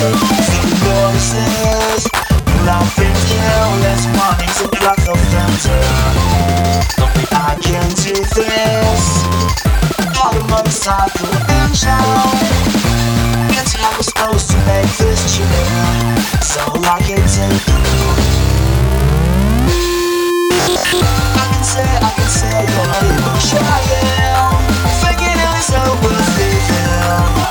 Voices, laughing careless mornings and black of thunder. I can do this. All the motorcycle engine. Guess I was supposed to make this trip, so I can take I can say you're trying, thinking it is so worth living.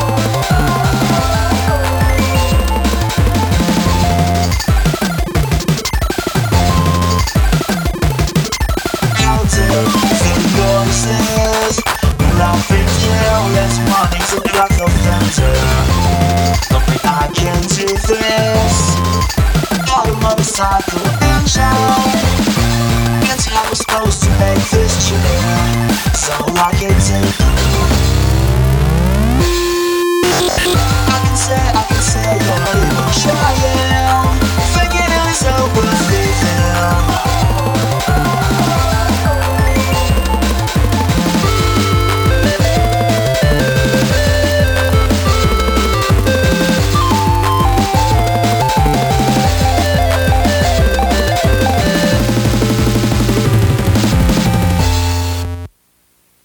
Voices, laughing careless mornings and black of thunder. I can do this. All the motorcycle engine.